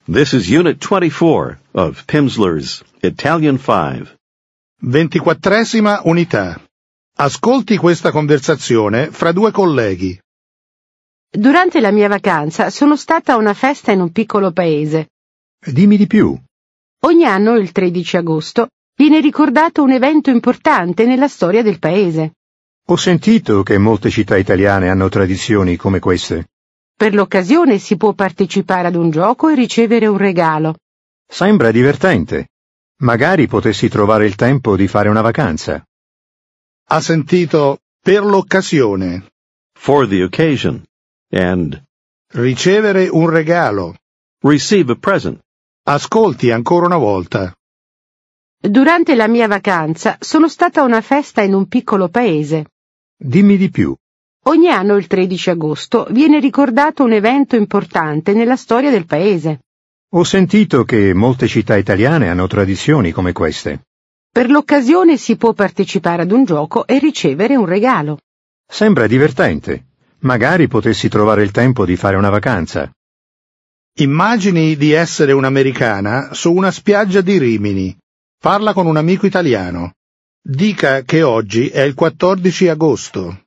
This is Unit 24 of Pimsleur's Italian 5. 24ª unità. Ascolti questa conversazione fra due colleghi. Durante la mia vacanza sono stata a una festa in un piccolo paese. Dimmi di più. Ogni anno, il 13 agosto, viene ricordato un evento importante nella storia del paese. Ho sentito che molte città italiane hanno tradizioni come queste. Per l'occasione si può partecipare ad un gioco e ricevere un regalo. Sembra divertente. Magari potessi trovare il tempo di fare una vacanza. Ha sentito per l'occasione. For the occasion. And Ricevere un regalo. receive a present. Ascolti ancora una volta. Durante la mia vacanza sono stata a una festa in un piccolo paese. Dimmi di più. Ogni anno, il 13 agosto, viene ricordato un evento importante nella storia del paese. Ho sentito che molte città italiane hanno tradizioni come queste. Per l'occasione si può partecipare ad un gioco e ricevere un regalo. Sembra divertente. Magari potessi trovare il tempo di fare una vacanza. Immagini di essere un'americana su una spiaggia di Rimini. Parla con un amico italiano. Dica che oggi è il 14 agosto.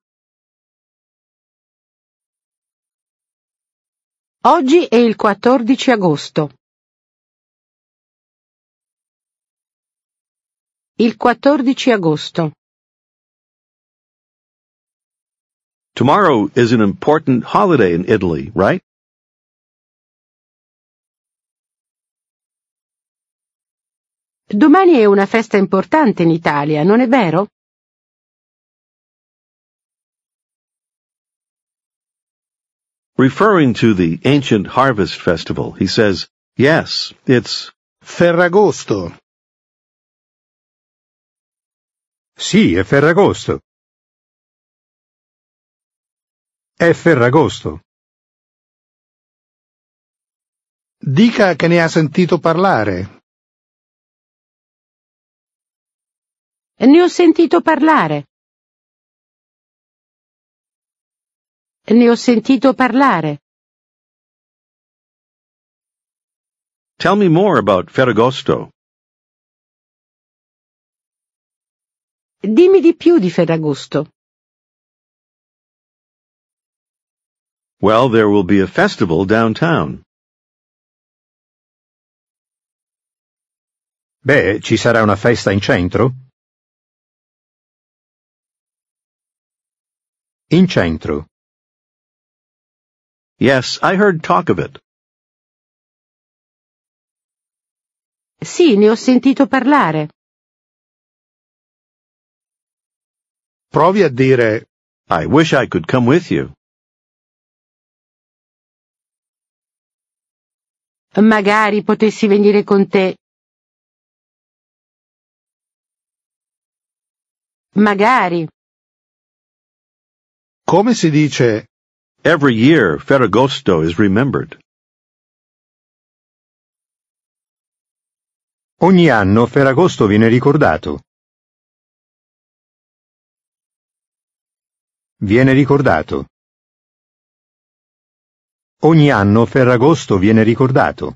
Oggi è il 14 agosto. Il 14 agosto. Tomorrow is an important holiday in Italy, right? Domani è una festa importante in Italia, non è vero? Referring to the ancient harvest festival, he says, yes, it's Ferragosto. Sì, è Ferragosto. È Ferragosto. Dica che ne ha sentito parlare. Ne ho sentito parlare. Ne ho sentito parlare. Tell me more about Ferragosto. Dimmi di più di Ferragosto. Well, there will be a festival downtown. Beh, ci sarà una festa in centro? In centro. Yes, I heard talk of it. Sì, ne ho sentito parlare. Provi a dire I wish I could come with you. Magari potessi venire con te. Magari. come si dice Every year, Ferragosto is remembered. Ogni anno Ferragosto viene ricordato. Viene ricordato. Ogni anno Ferragosto viene ricordato.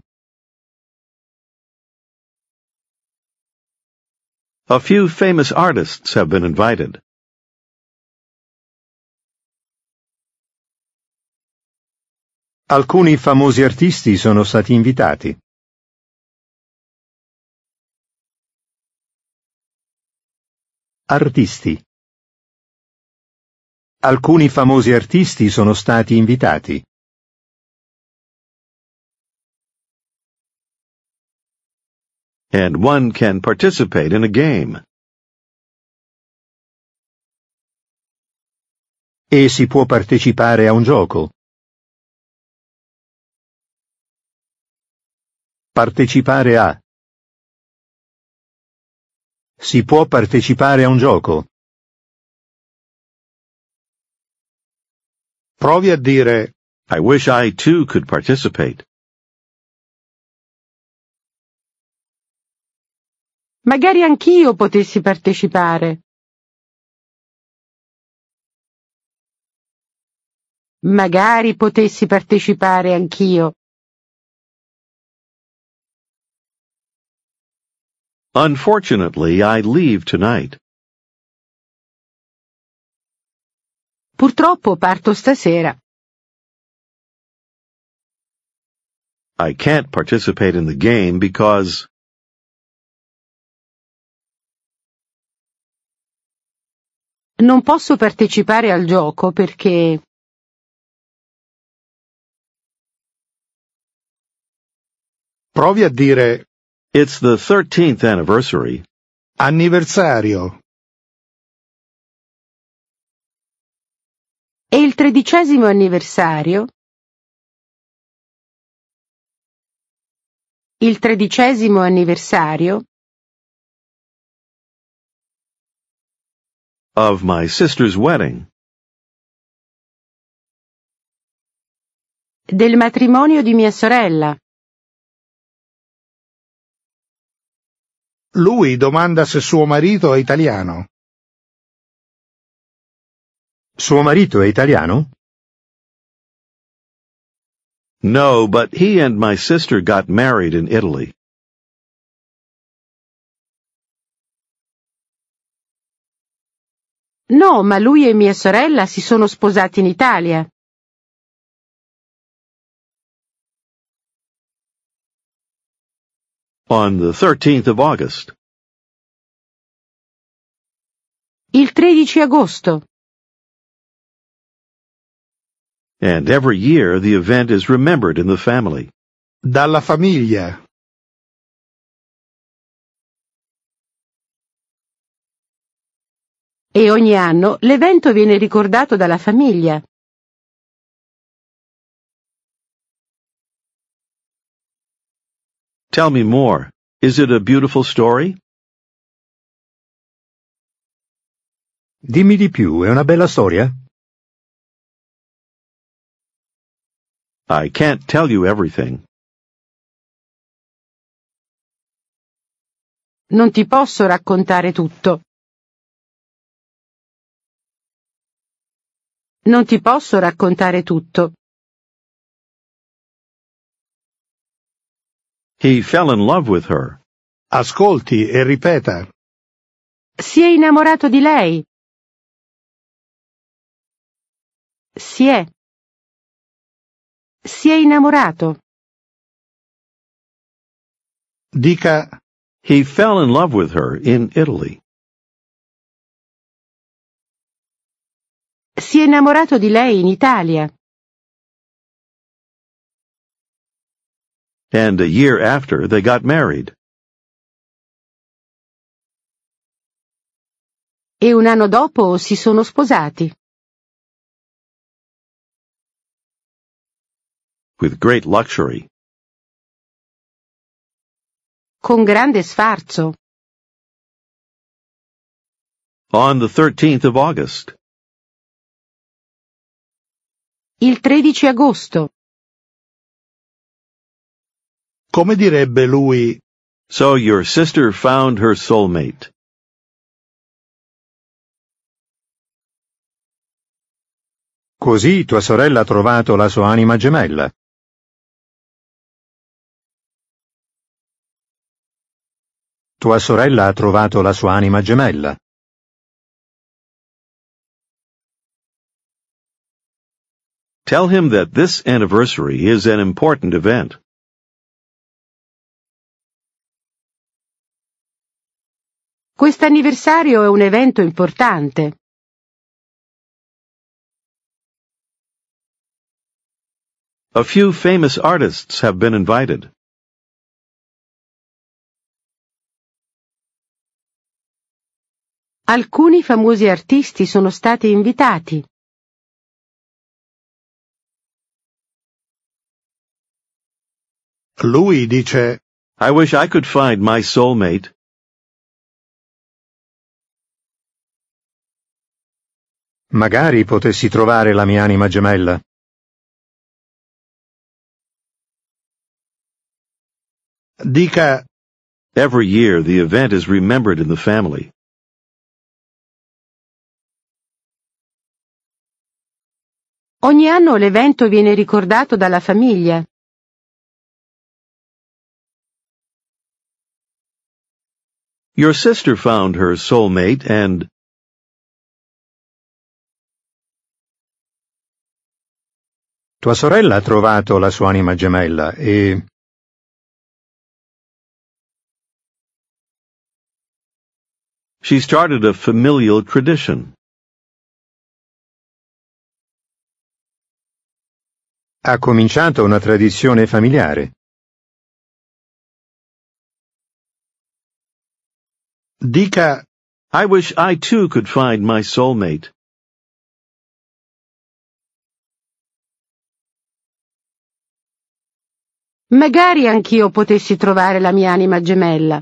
A few famous artists have been invited. Alcuni famosi artisti sono stati invitati. Artisti. Alcuni famosi artisti sono stati invitati. And one can participate in a game. E si può partecipare a un gioco. Partecipare a. Si può partecipare a un gioco. provi a dire I wish I too could participate. Magari anch'io potessi partecipare. Magari potessi partecipare anch'io. Unfortunately, I leave tonight. Purtroppo parto stasera. I can't participate in the game because Non posso partecipare al gioco perché Provi a dire it's the 13th anniversary. anniversario. è il 13° anniversario. Il 13° anniversario Of my sister's wedding. del matrimonio di mia sorella. Lui domanda se suo marito è italiano. Suo marito è italiano? No, but he and my sister got married in Italy. No, ma lui e mia sorella si sono sposati in Italia. On the 13th of August. Il 13 agosto. And every year the event is remembered in the family. Dalla famiglia. E ogni anno l'evento viene ricordato dalla famiglia. Tell me more. Is it a beautiful story? Dimmi di più, è una bella storia? I can't tell you everything. Non ti posso raccontare tutto. Non ti posso raccontare tutto. He fell in love with her. Ascolti e ripeta. Si è innamorato di lei. Si è innamorato. Dica He fell in love with her in Italy. Si è innamorato di lei in Italia. And a year after they got married. E un anno dopo si sono sposati. With great luxury. Con grande sfarzo. On the 13th of August. Il 13 agosto. come direbbe lui. So your sister found her soulmate. Così tua sorella ha trovato la sua anima gemella. Tua sorella ha trovato la sua anima gemella. Tell him that this anniversary is an important event. Quest'anniversario è un evento importante. A few famous artists have been invited. Alcuni famosi artisti sono stati invitati. Lui dice, I wish I could find my soulmate. Magari potessi trovare la mia anima gemella. dica, Every year the event is remembered in the family. Ogni anno l'evento viene ricordato dalla famiglia. Your sister found her soulmate and tua sorella ha trovato la sua anima gemella e she started a familial tradition. ha cominciato una tradizione familiare. Dica: I wish I too could find my soulmate. Magari anch'io potessi trovare la mia anima gemella.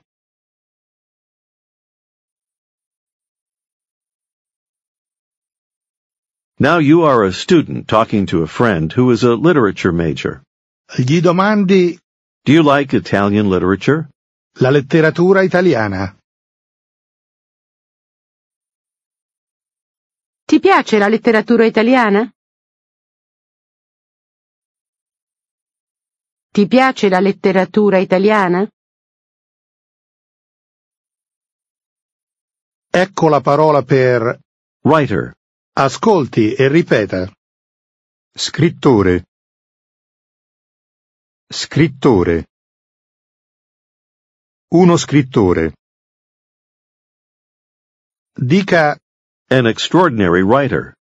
Now you are a student talking to a friend who is a literature major. Gli domandi: Do you like Italian literature? la letteratura italiana. Ti piace la letteratura italiana? Ti piace la letteratura italiana? Ecco la parola per Writer. ascolti e ripeta. Scrittore. Scrittore. Uno scrittore. Dica: An extraordinary writer.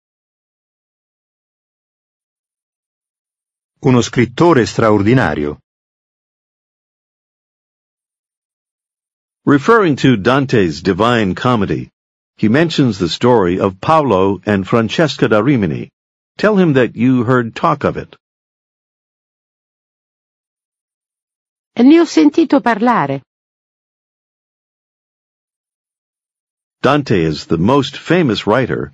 Uno scrittore straordinario. Referring to Dante's Divine Comedy, he mentions the story of Paolo and Francesca da Rimini. Tell him that you heard talk of it. Ne ho sentito parlare. Dante is the most famous writer.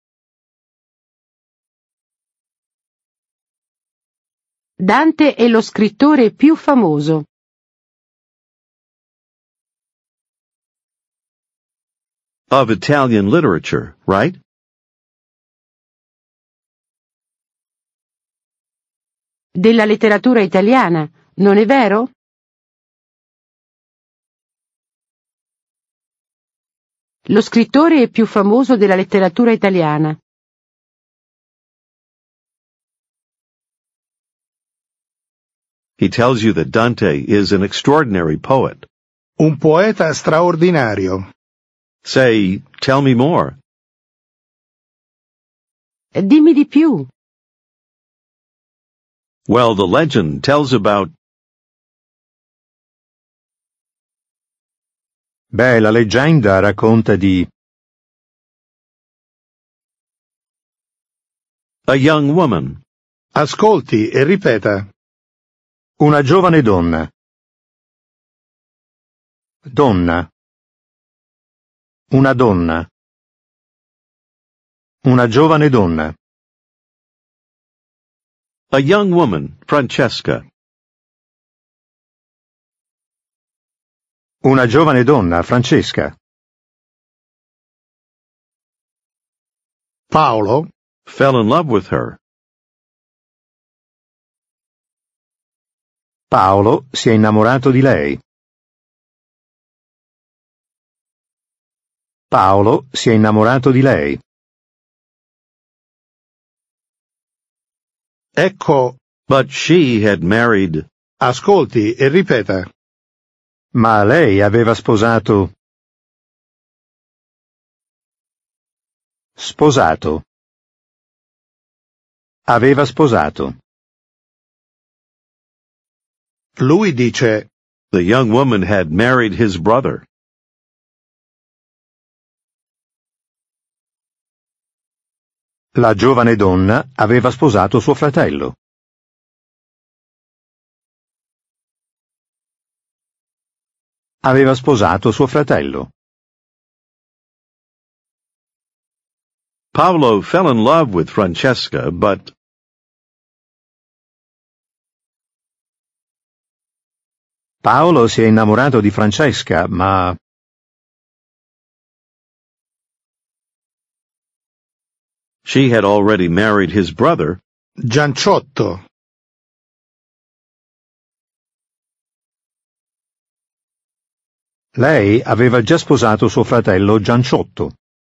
Dante è lo scrittore più famoso. Of Italian literature, right? Della letteratura italiana, non è vero? Lo scrittore più famoso della letteratura italiana. He tells you that Dante is an extraordinary poet. un poeta straordinario. Say, tell me more. Dimmi di più. Well, the legend tells about... Beh, la leggenda racconta di a young woman. Ascolti e ripeta. una giovane donna. Donna. Una donna. Una giovane donna. A young woman, Francesca. Una giovane donna, Francesca. Paolo Fell in love with her. Paolo si è innamorato di lei. Paolo si è innamorato di lei. Ecco, But she had married... ascolti e ripeta. Ma lei aveva sposato. Sposato. Aveva sposato. Lui dice, The young woman had married his brother. La giovane donna aveva sposato suo fratello. Aveva sposato suo fratello. Paolo fell in love with Francesca, but... Paolo si è innamorato di Francesca, ma she had already married his brother. Gianciotto. Lei aveva già sposato suo fratello Gianciotto.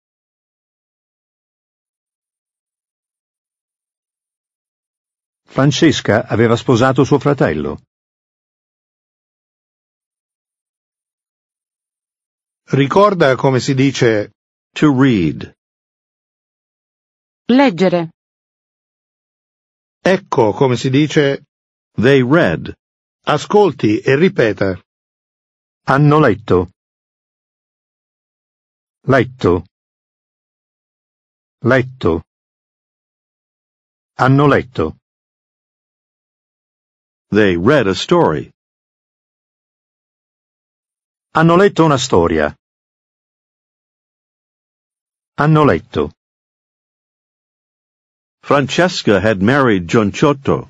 Francesca aveva sposato suo fratello. Ricorda come si dice To read. Leggere. ecco come si dice They read. ascolti e ripeta. Hanno letto. Letto. Letto. Hanno letto. They read a story. Hanno letto una storia. Hanno letto. Francesca had married Gianciotto.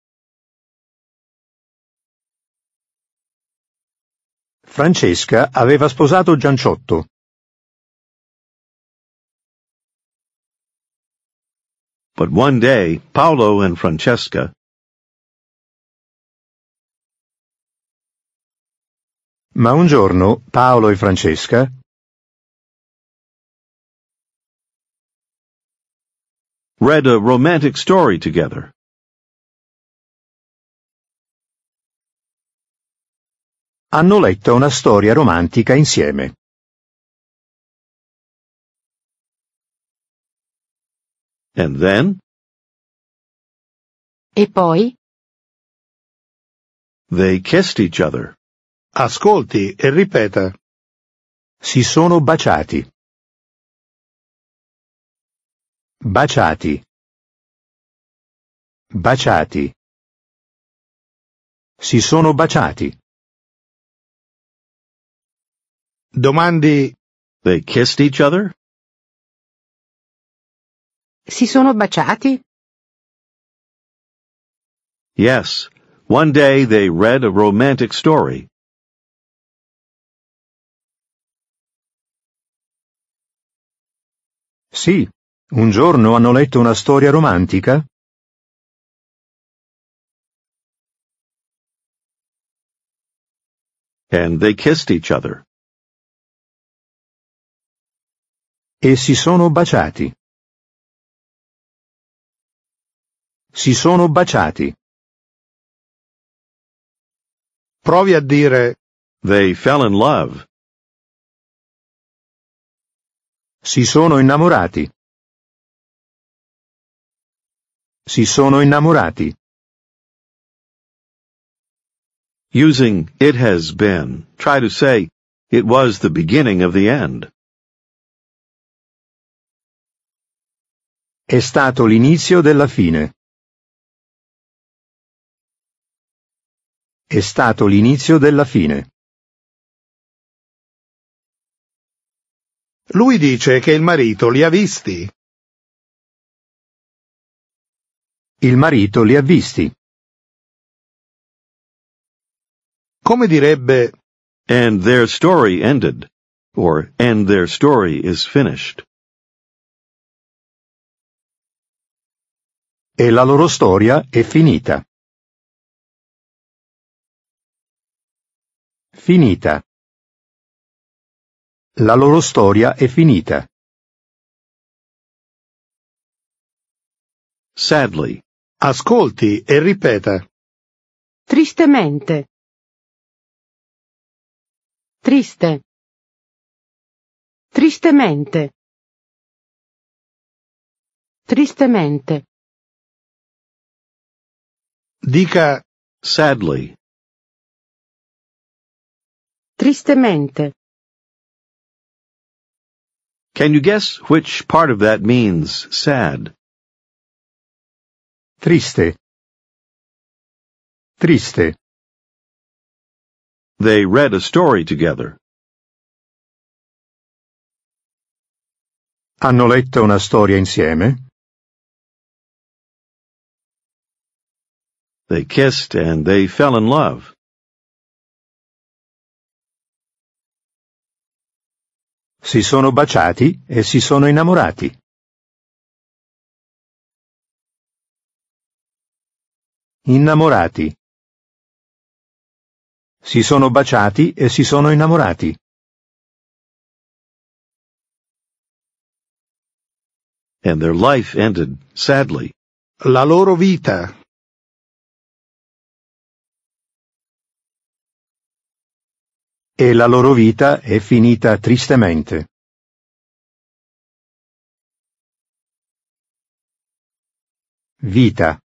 Francesca aveva sposato Gianciotto. But one day, Paolo and Francesca Ma un giorno Paolo e Francesca read a romantic story together. hanno letto una storia romantica insieme. And then E poi? they kissed each other. Ascolti e ripeta. Si sono baciati. Baciati. Baciati. Si sono baciati. Domandi They kissed each other? Si sono baciati? Yes. One day they read a romantic story. Sì, un giorno hanno letto una storia romantica? And they kissed each other. E si sono baciati. Si sono baciati. provi a dire They fell in love. Si sono innamorati. Si sono innamorati. Using it has been, try to say, it was the beginning of the end. È stato l'inizio della fine. È stato l'inizio della fine. lui dice che il marito li ha visti. Il marito li ha visti. Come direbbe And their story ended. Or, and their story is finished. E la loro storia è finita. Finita. La loro storia è finita. Sadly. ascolti e ripeta. Tristemente. Triste. Tristemente. Tristemente. Dica Sadly. Tristemente. Can you guess which part of that means sad? Triste. Triste. They read a story together. Hanno letto una storia insieme. They kissed and they fell in love. Si sono baciati e si sono innamorati. Innamorati. Si sono baciati e si sono innamorati. And their life ended sadly. La loro vita. E la loro vita è finita tristemente. Vita.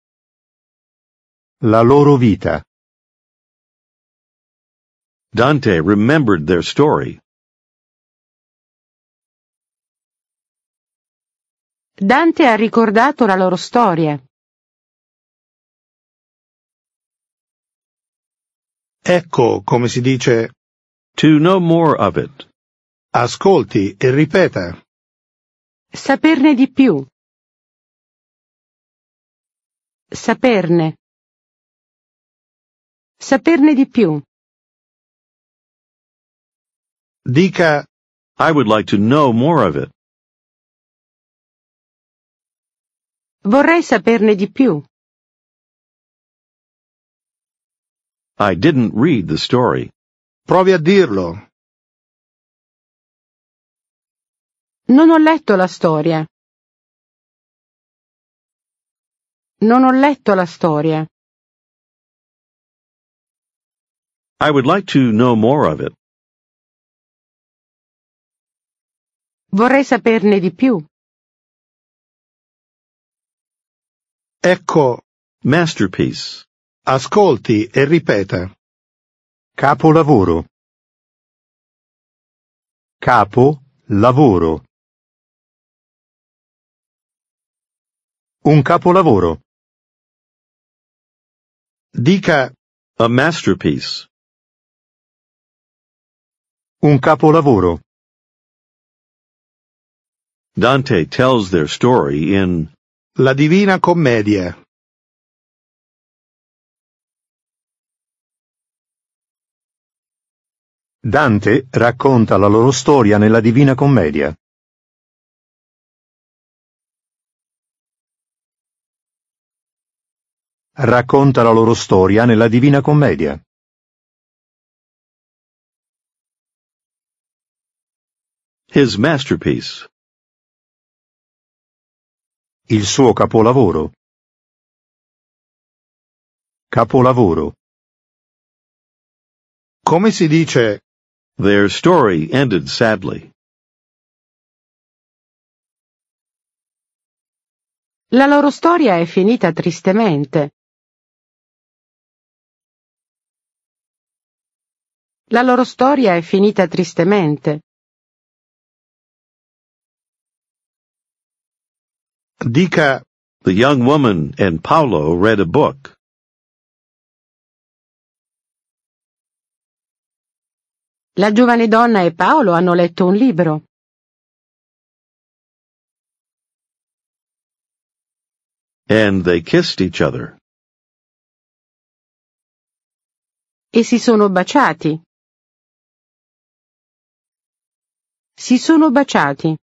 La loro vita. Dante remembered their story. Dante ha ricordato la loro storia. Ecco come si dice To know more of it. ascolti e ripeta. Saperne di più. Saperne. Saperne di più. Dica I would like to know more of it. Vorrei saperne di più. I didn't read the story. provi a dirlo. Non ho letto la storia. Non ho letto la storia. I would like to know more of it. Vorrei saperne di più. Ecco, Masterpiece. ascolti e ripeta. Capolavoro. Capo, lavoro. Un capolavoro. Dica A masterpiece. Un capolavoro. Dante tells their story in La Divina Commedia. Dante racconta la loro storia nella Divina Commedia. Racconta la loro storia nella Divina Commedia. his masterpiece. Il suo capolavoro. Capolavoro. Come si dice Their story ended sadly. La loro storia è finita tristemente. La loro storia è finita tristemente. dica The young woman and Paolo read a book. La giovane donna e Paolo hanno letto un libro. And they kissed each other. E si sono baciati. Si sono baciati.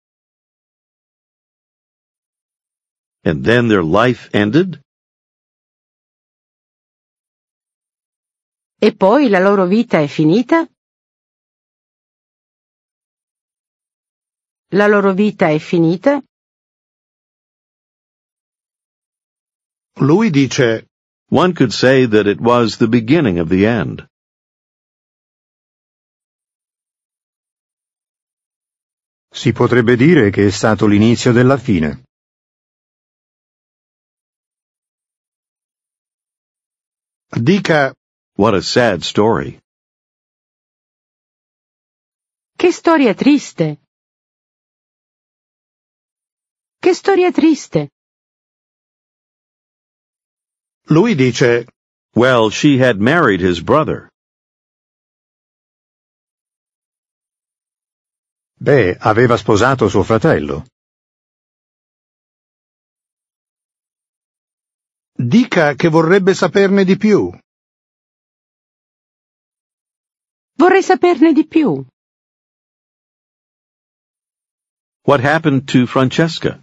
And then their life ended? E poi la loro vita è finita? La loro vita è finita? Lui dice One could say that it was the beginning of the end. Si potrebbe dire che è stato l'inizio della fine. dica What a sad story. Che storia triste! Che storia triste! Lui dice Well, she had married his brother. Beh, aveva sposato suo fratello. dica che vorrebbe saperne di più. Vorrei saperne di più. What happened to Francesca?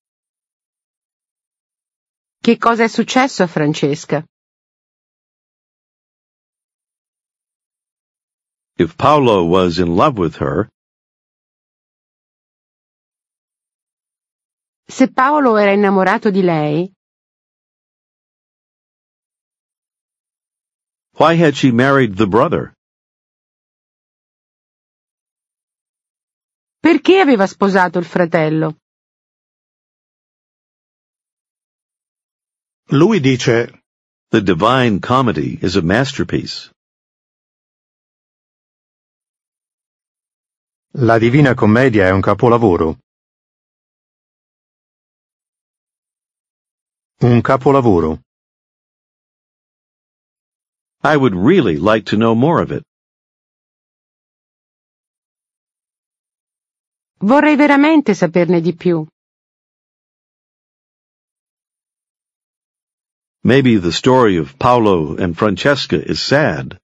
Che cosa è successo a Francesca? If Paolo was in love with her, se Paolo era innamorato di lei, why had she married the brother? perché aveva sposato il fratello? Lui dice: The Divine Comedy is a masterpiece. La Divina Commedia è un capolavoro. Un capolavoro. I would really like to know more of it. Vorrei veramente saperne di più. Maybe the story of Paolo and Francesca is sad.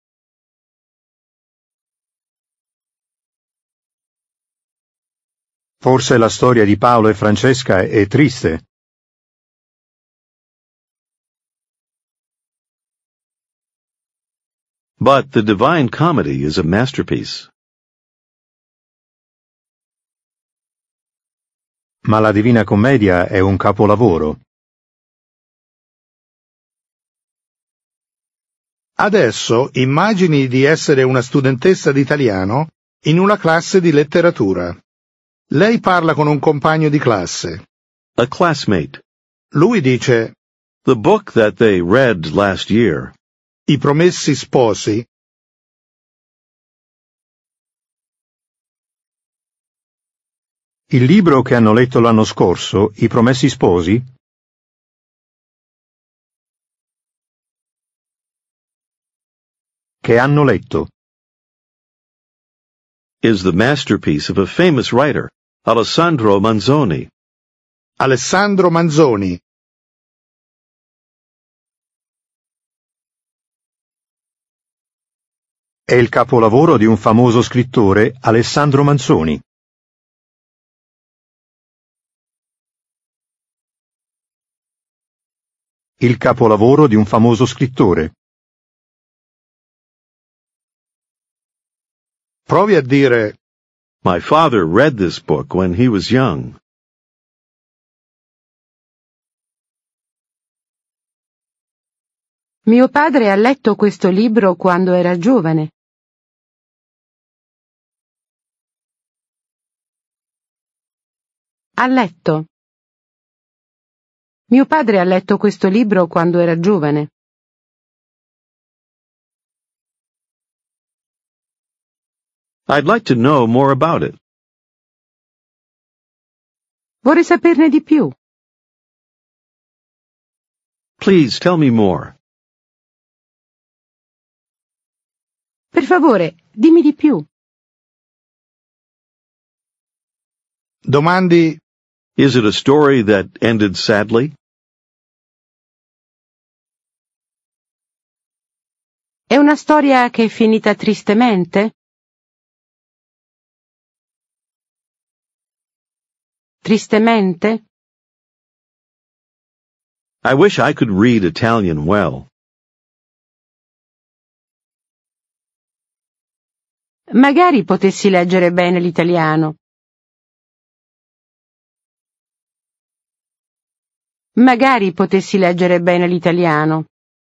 Forse la storia di Paolo e Francesca è triste. But the Divine Comedy is a masterpiece. Ma la Divina Commedia è un capolavoro. Adesso immagini di essere una studentessa di italiano in una classe di letteratura. Lei parla con un compagno di classe. A classmate. Lui dice: The book that they read last year. I Promessi Sposi. Il libro che hanno letto l'anno scorso, I Promessi Sposi? Che hanno letto. Is the masterpiece of a famous writer, Alessandro Manzoni. Alessandro Manzoni. È il capolavoro di un famoso scrittore, Alessandro Manzoni. Il capolavoro di un famoso scrittore. Provi a dire: My father read this book when he was young. Mio padre ha letto questo libro quando era giovane. Ha letto. Mio padre ha letto questo libro quando era giovane. I'd like to know more about it. Vorrei saperne di più. Please tell me more. Per favore, dimmi di più. Domandi: Is it a story that ended sadly? È una storia che è finita tristemente? Tristemente? I wish I could read Italian well. Magari potessi leggere bene l'italiano. Magari potessi leggere bene l'italiano.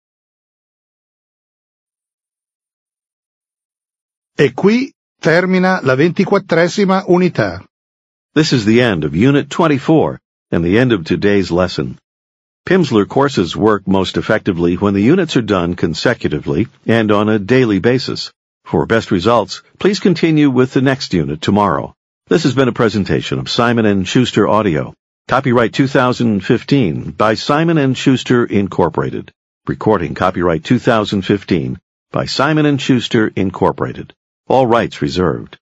E qui termina la 24ª unità. This is the end of Unit 24 and the end of today's lesson. Pimsleur courses work most effectively when the units are done consecutively and on a daily basis. For best results, please continue with the next unit tomorrow. This has been a presentation of Simon & Schuster Audio. Copyright 2015 by Simon & Schuster Incorporated. Recording copyright 2015 by Simon & Schuster Incorporated. All rights reserved.